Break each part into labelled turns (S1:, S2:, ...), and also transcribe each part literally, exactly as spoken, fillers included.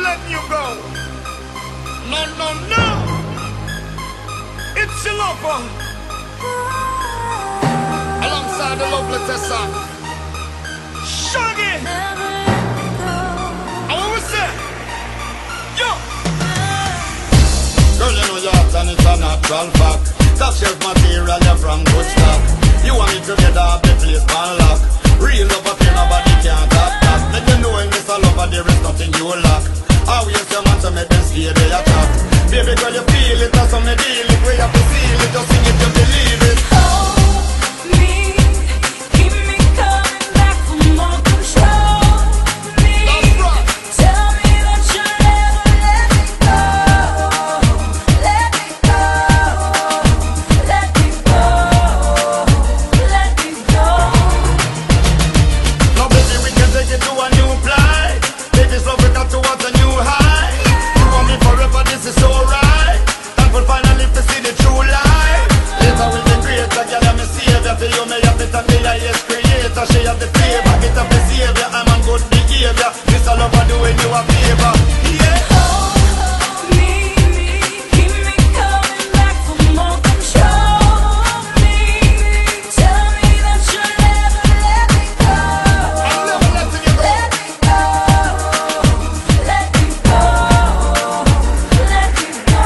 S1: letting you go. No, no, no. It's your lover. Alongside the lovely Tessa. Shaggy. And what we say? Yo. Girl, you know your heart and it's a natural fact. Top shelf material, you're from good stock. You want me to get up the place man lock. Real love affair, nobody can top that. Let you know in this lover there is nothing you lack. Always your man to make them stay they attack. Baby girl you feel it, that's how me deal it. We have to feel it, just sing it, you believe it.
S2: Hold me, keep me coming back for more control me.
S1: That's right.
S2: Tell me that you'll never let me go. Let me go, let me go, let me go.
S1: Now baby we can take it to a new flight. Baby's love we got towards a new high. You want me forever, this is so right. Thankful finally to see the true light. Later will be greater, girl I'm a savior. For you me have it and me I is creator. She have the flavor, get up the savior. I'm on good behavior. This a lover doing you a favor. Yeah.
S2: Hold me, keep me coming back for more control me. Tell me that you'll never let me go.
S1: I'm never letting you go.
S2: Let me go, let me go, let me go.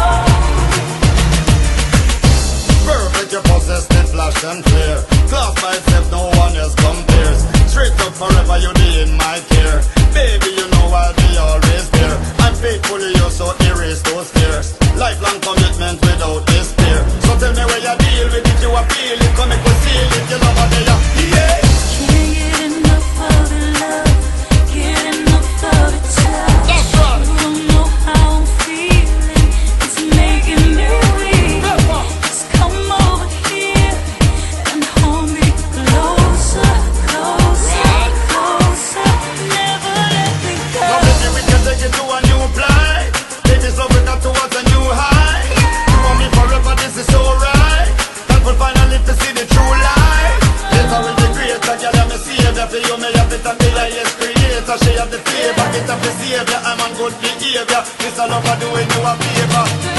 S1: Perfect, you possess the flash and clear. Class myself, no one else compares. Straight up forever, you be in my care. Baby, you know I'll be always there. I'm faithful to you, so erase those fears. Lifelong commitment without despair. So tell me where you deal with it, you appeal it. Come make we seal it, you love her there. Yeah.
S2: Can't get enough of the love, get enough of the touch.
S1: That's right.
S2: You don't know how I'm feeling, it's making me weak. Just come over here and hold me closer, closer, closer. Never let me go.
S1: Now baby, we can take it to a new flight. Baby's love we got towards a new high. You want me forever, this is so right. Thankful finally to see the true light. Later will be greater, girl I'm a savior. For you me have it and me I is creator. She have the favor, get up the savior. I'm on good behavior. This a lover doing you a favor.